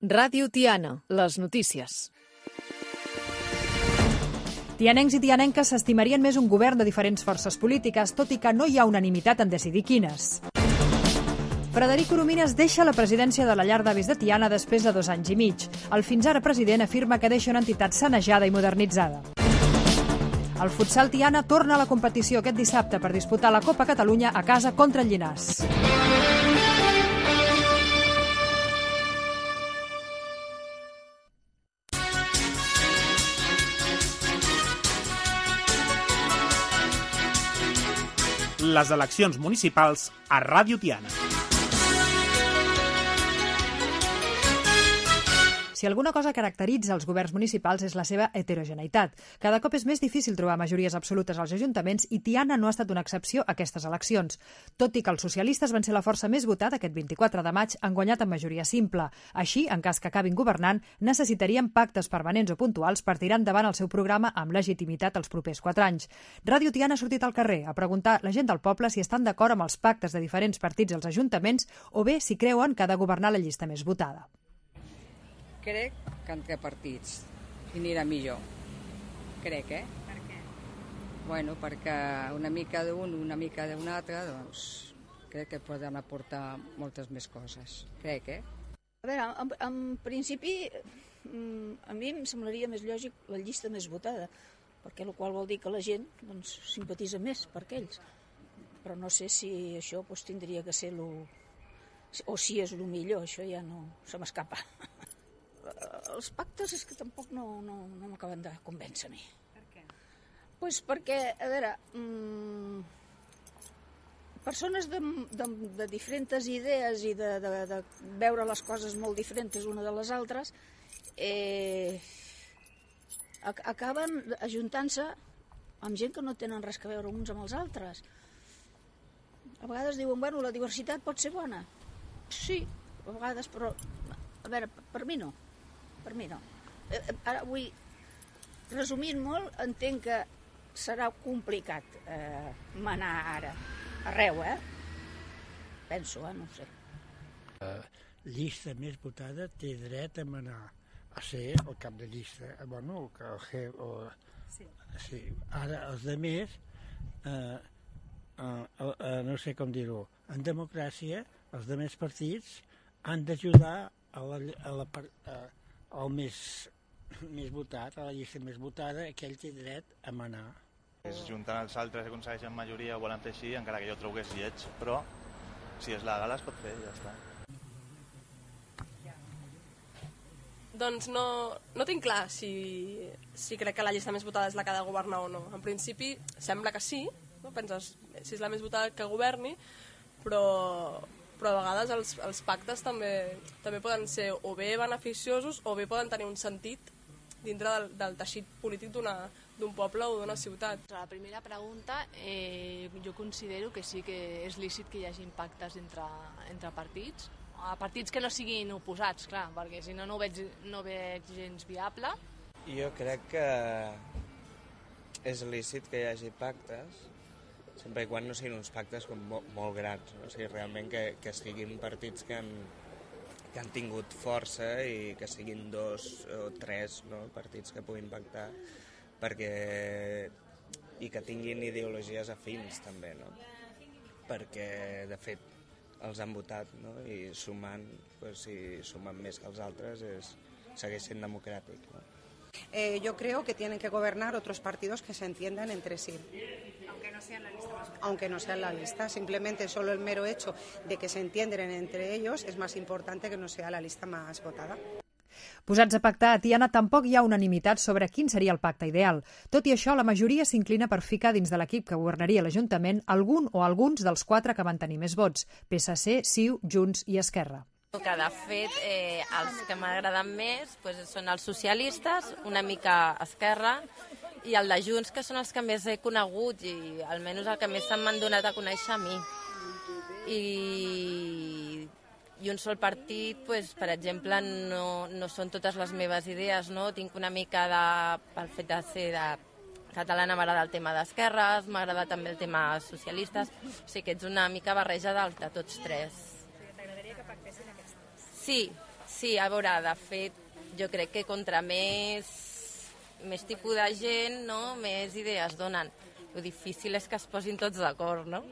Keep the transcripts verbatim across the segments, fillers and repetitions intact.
Ràdio Tiana, les notícies. Tianencs i tianenques s'estimarien més un govern de diferents forces polítiques, tot i que no hi ha unanimitat en decidir quines. Frederic Coromines deixa la presidència de la llar d'avis de Tiana després de dos anys i mig. El fins ara president afirma que deixa una entitat sanejada i modernitzada. El futsal Tiana torna a la competició aquest dissabte per disputar la Copa Catalunya a casa contra el Llinars. Les eleccions municipals a Ràdio Tiana. Si alguna cosa caracteritza els governs municipals és la seva heterogeneïtat. Cada cop és més difícil trobar majories absolutes als ajuntaments i Tiana no ha estat una excepció a aquestes eleccions. Tot i que els socialistes van ser la força més votada aquest vint-i-quatre de maig, han guanyat amb majoria simple. Així, en cas que acabin governant, necessitarien pactes permanents o puntuals per tirar endavant el seu programa amb legitimitat els propers quatre anys. Ràdio Tiana ha sortit al carrer a preguntar a la gent del poble si estan d'acord amb els pactes de diferents partits als ajuntaments o bé si creuen que ha de governar la llista més votada. Crec que entre partits i anirà millor. Crec, eh? Per què? Bueno, perquè una mica d'un, una mica d'un altre, doncs crec que poden aportar moltes més coses. Crec, eh? A veure, en, en principi, a mi em semblaria més lògic la llista més votada, perquè el qual vol dir que la gent doncs, simpatitza més per aquells. Però no sé si això doncs, tindria que ser lo... o si és el millor, això ja no se m'escapa. Els pactes és que tampoc no, no, no m'acaben de convèncer a mi. Per què? Pues perquè, a veure, mmm, persones de, de, de diferents idees i de, de, de veure les coses molt diferents una de les altres, eh, acaben ajuntant-se amb gent que no tenen res a veure uns amb els altres. A vegades diuen, bueno, la diversitat pot ser bona. Sí, a vegades, però, a veure, per mi no. Per mi no. Ara vull, resumint molt, entenc que serà complicat eh, manar ara arreu, eh? Penso, eh? No ho sé. La llista més votada té dret a manar, a ser el cap de llista. Bueno, que el G... O, sí. Sí. Ara, els altres, eh, eh, eh, no sé com dir-ho, en democràcia, els altres partits han d'ajudar a la... A la a, el més, més votat, a la llista més votada, aquell té dret a manar. És juntant els altres que aconsegueixen majoria o volen fer així, encara que jo trobo que és lleig, però si és legal es pot fer i ja està. Doncs no, no tinc clar si, si crec que la llista més votada és la que ha de governar o no. En principi sembla que sí, no? Penses, si és la més votada que governi, però... però a vegades els, els pactes també, també poden ser o bé beneficiosos o bé poden tenir un sentit dintre del, del teixit polític d'un poble o d'una ciutat. La primera pregunta, eh, jo considero que sí que és lícit que hi hagi pactes entre, entre partits, a partits que no siguin oposats, clar, perquè si no, no ho veig, no ho veig gens viable. Jo crec que és lícit que hi hagi pactes, sempre i quan no siguin uns pactes com molt, molt grans, no? O sigui, realment que, que siguin partits que han, que han tingut força i que siguin dos o tres, no? Partits que puguin pactar perquè, i que tinguin ideologies afins també, no? Perquè de fet els han votat, no? I sumant, pues, si sumen més que els altres és, segueix sent democràtic, no? Eh, yo creo que tienen que gobernar otros partidos que se entiendan entre sí. Aunque no sean la lista más votada. Aunque no sean la lista, simplemente solo el mero hecho de que se entiendan entre ellos es más importante que no sea la lista más votada. Posats a pactar, a Tiana tampoc hi ha unanimitat sobre quin seria el pacte ideal. Tot i això, la majoria s'inclina per ficar dins de l'equip que governaria l'Ajuntament algun o alguns dels quatre que van tenir més vots, P S C, C I U, Junts i Esquerra. Que de fet eh, els que m'agraden més pues, són els socialistes, una mica Esquerra, i el de Junts, que són els que més he conegut i almenys el que més se'm m'han donat a conèixer a mi. I, i un sol partit, pues, per exemple, no, no són totes les meves idees, no? Tinc una mica de, pel fet de ser de catalana, m'agrada el tema d'esquerres, m'agrada també el tema socialistes, o sigui que ets una mica barreja de, de tots tres. T'agradaria que pactessin aquests tres? Sí, Sí, a veure, de fet, jo crec que contra més, més tipus de gent, no? Més idees donen. El difícil és que es posin tots d'acord, no?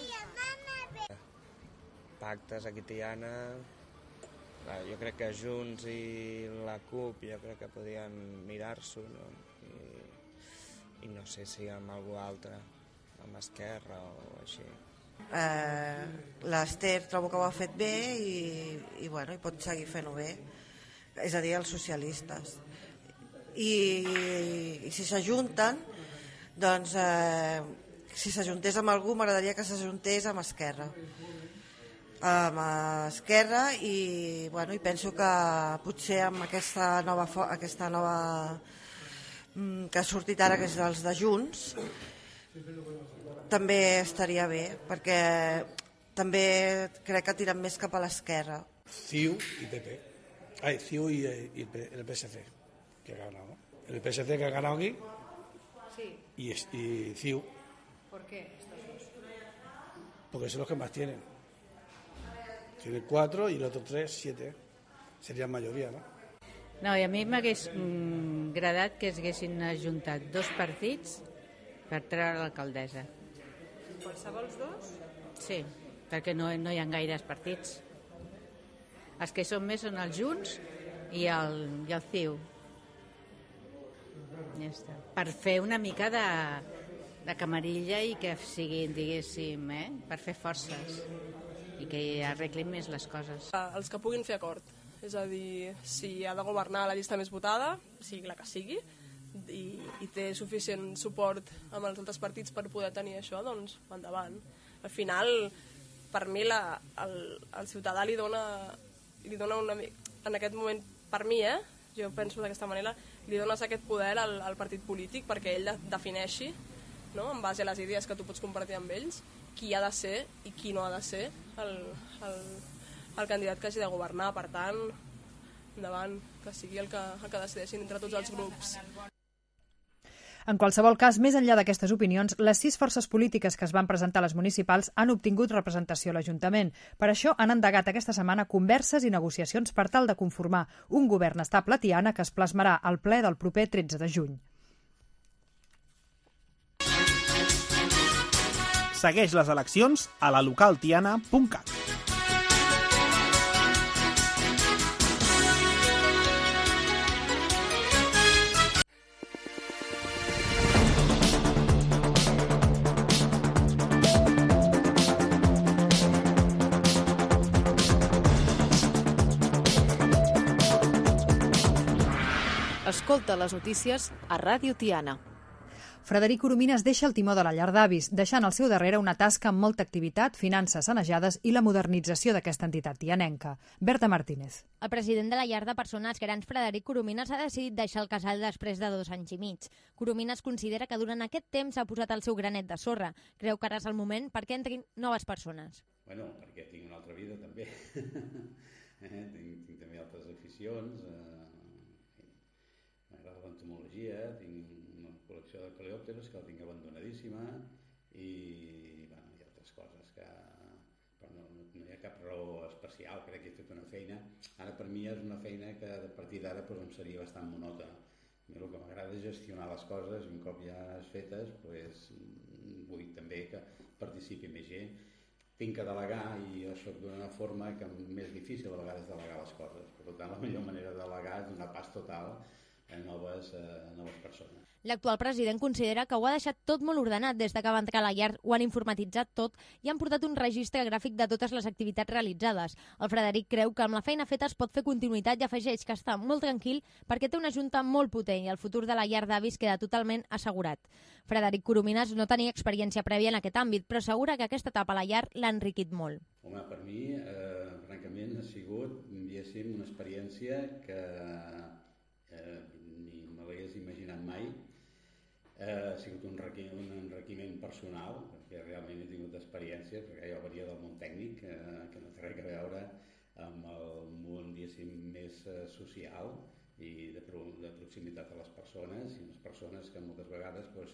Pactes aquí a Tiana, jo crec que Junts i la CUP jo crec que podien mirar-s'ho, no? I, i no sé si amb algú altre, amb Esquerra o així. Eh, L'Ester trobo que ho ha fet bé i, i, bueno, i pot seguir fent-ho bé, és a dir, els socialistes. I, i si s'ajunten, doncs eh, si s'ajuntés amb algú m'agradaria que s'ajuntés amb Esquerra. Amb Esquerra i, bueno, i penso que potser amb aquesta nova, aquesta nova que ha sortit ara, que és dels de Junts, també estaria bé, perquè també crec que tiren més cap a l'esquerra. C I U y P P. Ay, C I U y, y el P S C, que ha ganado. El P S C que ha ganado aquí sí. y, y C I U. ¿Por qué estos dos? Porque son los que más tienen. Tienen cuatro y los otros tres, siete. Serían mayoría, ¿no? No, i a mi m'hagués mm, agradat que es haguessin ajuntat dos partits per treure l'alcaldessa. Qualsevol dos? Sí, perquè no, no hi ha gaires partits. Els que són més són els Junts i el, i el C I U. Ja està. Per fer una mica de, de camarilla i que siguin, diguéssim, eh? Per fer forces i que arreglin més les coses. Els que puguin fer acord. És a dir, si ha de governar la llista més votada, sigui la que sigui, i, i té suficient suport amb els altres partits per poder tenir això, doncs endavant. Al final, per mi, la, el, el ciutadà li dona, li dona una mica, en aquest moment, per mi, eh, jo penso d'aquesta manera, li dones aquest poder al, al partit polític perquè ell defineixi, no?, en base a les idees que tu pots compartir amb ells, qui ha de ser i qui no ha de ser el, el, el candidat que hagi de governar. Per tant, endavant, que sigui el que, el que decideixin entre tots els grups. En qualsevol cas, més enllà d'aquestes opinions, les sis forces polítiques que es van presentar a les municipals han obtingut representació a l'Ajuntament. Per això han endegat aquesta setmana converses i negociacions per tal de conformar un govern estable a Tiana que es plasmarà al ple del proper tretze de juny. Segueix les eleccions a la local tiana punt cat. Escolta les notícies a Ràdio Tiana. Frederic Corominas deixa el timó de la llar d'avis, deixant al seu darrere una tasca amb molta activitat, finances sanejades i la modernització d'aquesta entitat tianenca. Berta Martínez. El president de la llar de persones grans, Frederic Corominas, ha decidit deixar el casal després de dos anys i mig. Corominas considera que durant aquest temps s'ha posat el seu granet de sorra. Creu que ara és el moment perquè entrin noves persones. Bueno, perquè tinc una altra vida també. eh, tinc, tinc també altres aficions. Eh, M'agrada l'entomologia, tinc una col·lecció de coleòpteros que la tinc abandonadíssima i, bueno, hi ha altres coses que... Però no, no, no hi ha cap raó especial, crec que he fet una feina. Ara per mi és una feina que a partir d'ara pues, em seria bastant monòtona. A mi el que m'agrada és gestionar les coses i un cop ja fetes pues, vull també que participi més gent. Tinc que delegar i jo soc d'una forma que m'és difícil a vegades delegar les coses. Per tant, la millor manera de delegar és donar pas total a noves, a noves persones. L'actual president considera que ho ha deixat tot molt ordenat des de que va entrar a la llar, ho han informatitzat tot i han portat un registre gràfic de totes les activitats realitzades. El Frederic creu que amb la feina feta es pot fer continuïtat i afegeix que està molt tranquil perquè té una junta molt potent i el futur de la llar d'avis queda totalment assegurat. Frederic Corominas no tenia experiència prèvia en aquest àmbit, però assegura que aquesta etapa a la llar l'ha enriquit molt. Home, per mi, eh, francament, ha sigut, diguéssim, una experiència que eh, ni me l'hagués imaginat mai. Eh, ha sigut un enriquiment, un enriquiment personal, perquè realment he tingut experiències, perquè jo venia del món tècnic, eh, que no té res a veure amb el món, diguéssim, més eh, social i de, pro, de proximitat a les persones, i unes persones que moltes vegades doncs,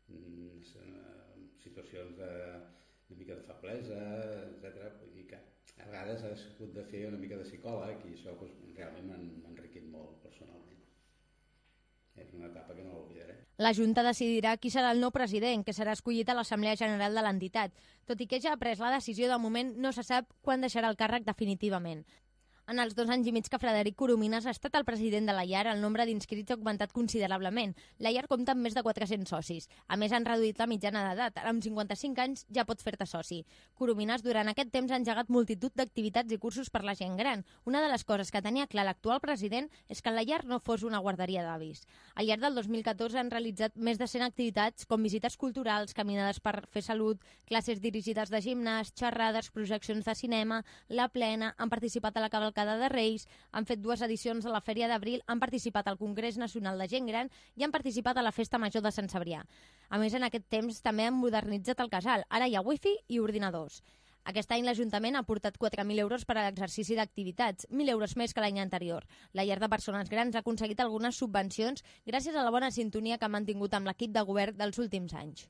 en situacions de, una mica de feblesa, etcètera, vull dir que A vegades has hagut de fer una mica de psicòleg i això doncs, realment m'ha enriquit molt personalment. És una etapa que no l'oblidaré. La Junta decidirà qui serà el nou president, que serà escollit a l'Assemblea General de l'entitat. Tot i que ja ha pres la decisió, de moment no se sap quan deixarà el càrrec definitivament. En els dos anys i mig que Frederic Coromines ha estat el president de la Llar, el nombre d'inscrits ha augmentat considerablement. La Llar compta amb més de quatre-cents socis. A més, han reduït la mitjana d'edat. Ara, amb cinquanta-cinc anys, ja pots fer-te soci. Coromines, durant aquest temps, ha engegat multitud d'activitats i cursos per la gent gran. Una de les coses que tenia clar l'actual president és que la Llar no fos una guarderia d'avis. Al llarg del dos mil catorze han realitzat més de cent activitats, com visites culturals, caminades per fer salut, classes dirigides de gimnàs, xerrades, projeccions de cinema, la plena, han participat a la cavalcada de Reis, han fet dues edicions a la Fèria d'Abril, han participat al Congrés Nacional de Gent Gran i han participat a la Festa Major de Sant Cebrià. A més, en aquest temps també han modernitzat el casal. Ara hi ha wifi i ordinadors. Aquest any l'Ajuntament ha aportat quatre mil euros per a l'exercici d'activitats, mil euros més que l'any anterior. La Llar de Persones Grans ha aconseguit algunes subvencions gràcies a la bona sintonia que ha mantingut amb l'equip de govern dels últims anys.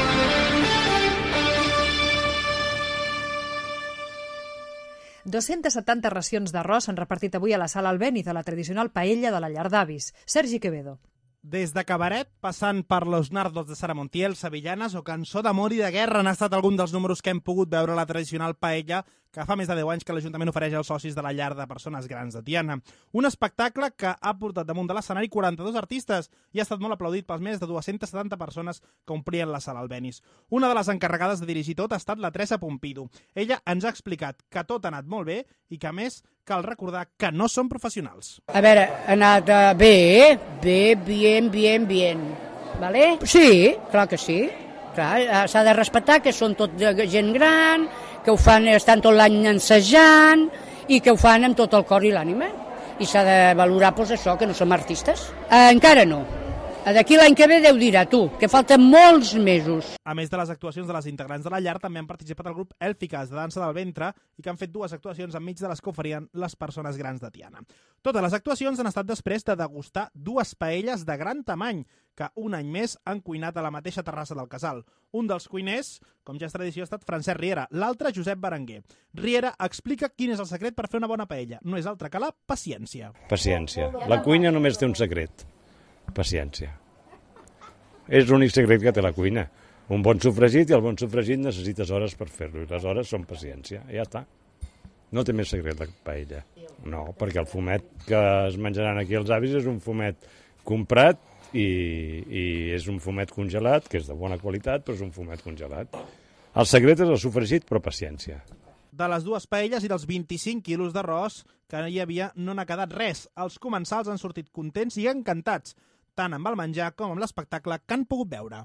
dues-centes setanta racions d'arròs s'han repartit avui a la Sala Albéniz de la tradicional paella de la Llar d'Avis. Sergi Quevedo. Des de Cabaret, passant per Los Nardos de Sara Montiel, Sevillanes o Cançó d'amor i de guerra han estat algun dels números que hem pogut veure a la tradicional paella que fa més de deu anys que l'Ajuntament ofereix als socis de la Llar de Persones Grans de Tiana. Un espectacle que ha portat damunt de l'escenari quaranta-dos artistes i ha estat molt aplaudit pels més de dues-centes setanta persones que omplien la Sala Albéniz. Una de les encarregades de dirigir tot ha estat la Teresa Pompidou. Ella ens ha explicat que tot ha anat molt bé i que, a més, cal recordar que no són professionals. A veure, ha anat uh, bé, bé, bien, bien, bien. Vale? Sí, clar que sí. Clar, s'ha de respectar que són tot gent gran, que ho fan, estan tot l'any ensejant i que ho fan amb tot el cor i l'ànima. I s'ha de valorar doncs, això, que no som artistes. Eh, encara no. D'aquí l'any que ve Déu dirà, tu, que falten molts mesos. A més de les actuacions de les integrants de la Llar, també han participat el grup Èlfiques, de dansa del ventre, i que han fet dues actuacions enmig de les que oferien les persones grans de Tiana. Totes les actuacions han estat després de degustar dues paelles de gran tamany, que un any més han cuinat a la mateixa terrassa del casal. Un dels cuiners, com ja és tradició, ha estat Francesc Riera, l'altre Josep Berenguer. Riera explica quin és el secret per fer una bona paella. No és altre que la paciència. Paciència. La cuina només té un secret. Paciència. És l'únic secret que té la cuina. Un bon sofregit, i el bon sofregit necessites hores per fer-lo, i les hores són paciència. I ja està. No té més secret la paella. No, perquè el fumet que es menjaran aquí els avis és un fumet comprat i, i és un fumet congelat, que és de bona qualitat, però és un fumet congelat. El secret és el sofregit, però paciència. De les dues paelles i dels vint-i-cinc quilos d'arròs que hi havia no n'ha quedat res. Els comensals han sortit contents i encantats, tant amb el menjar com amb l'espectacle que han pogut veure.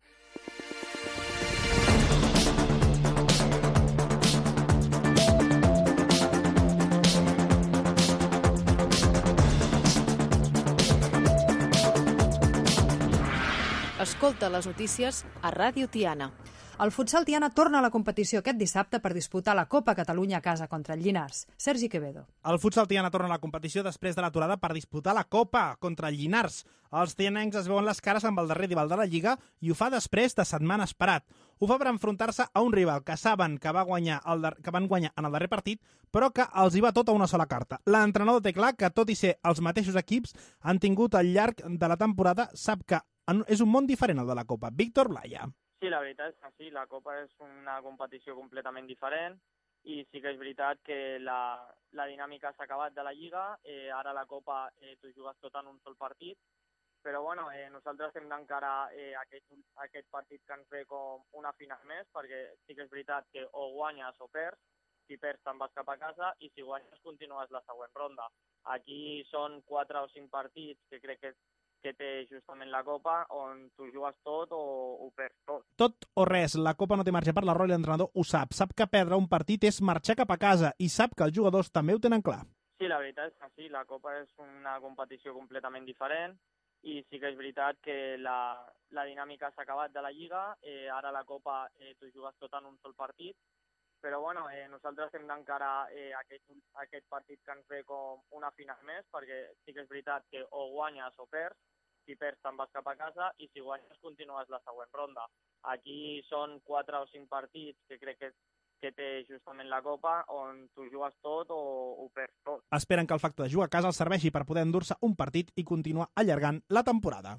Escolta les notícies a Ràdio Tiana. El futsal Tiana torna a la competició aquest dissabte per disputar la Copa Catalunya a casa contra el Llinars. Sergi Quevedo. El futsal Tiana torna a la competició després de l'aturada per disputar la Copa contra el Llinars. Els tianencs es veuen les cares amb el darrer rival de la Lliga i ho fa després de setmanes parat. Ho fa per enfrontar-se a un rival que saben que, va guanyar el dar... que van guanyar en el darrer partit, però que els hi va tot a una sola carta. L'entrenador té clar que, tot i ser els mateixos equips, han tingut al llarg de la temporada, sap que és un món diferent el de la Copa. Víctor Blaya. Sí, la veritat és que sí, la Copa és una competició completament diferent i sí que és veritat que la, la dinàmica s'ha acabat de la Lliga, eh, ara la Copa eh, tu jugues tot en un sol partit, però bueno, eh, nosaltres hem d'encarar eh, aquest, aquest partit que ens ve com una final més, perquè sí que és veritat que o guanyes o perds, si perds te'n vas cap a casa i si guanyes continues la següent ronda. Aquí són quatre o cinc partits que crec que que té justament la Copa, on tu jugues tot o ho perds tot. Tot o res, la Copa no té marge per l'error i l'entrenador ho sap. Sap que perdre un partit és marxar cap a casa i sap que els jugadors també ho tenen clar. Sí, la veritat és que sí, la Copa és una competició completament diferent i sí que és veritat que la, la dinàmica s'ha acabat de la Lliga, eh, ara la Copa eh, tu jugues tot en un sol partit, però bueno, eh, nosaltres hem d'encarar eh, aquest, aquest partit que ens ve com una final més, perquè sí que és veritat que o guanyes o perds, si perds te'n vas cap a casa i si guanyes continues la següent ronda. Aquí són quatre o cinc partits que crec que, que té justament la Copa, on tu jugues tot o ho perds tot. Esperen que el factor de jugar a casa els serveixi per poder endur-se un partit i continuar allargant la temporada.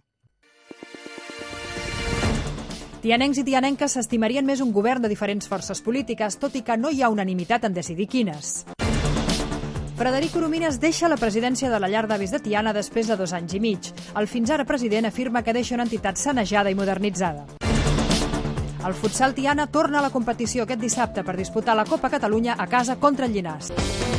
Tianencs i tianenques s'estimarien més un govern de diferents forces polítiques, tot i que no hi ha unanimitat en decidir quines. Frederic Coromines deixa la presidència de la llar d'avis de Tiana després de dos anys i mig. El fins ara president afirma que deixa una entitat sanejada i modernitzada. El futsal Tiana torna a la competició aquest dissabte per disputar la Copa Catalunya a casa contra el Llinars.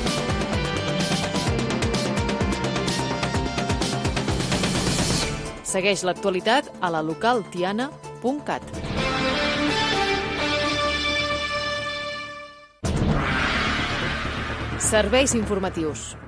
Segueix l'actualitat a la local tiana punt cat. Serveis informatius.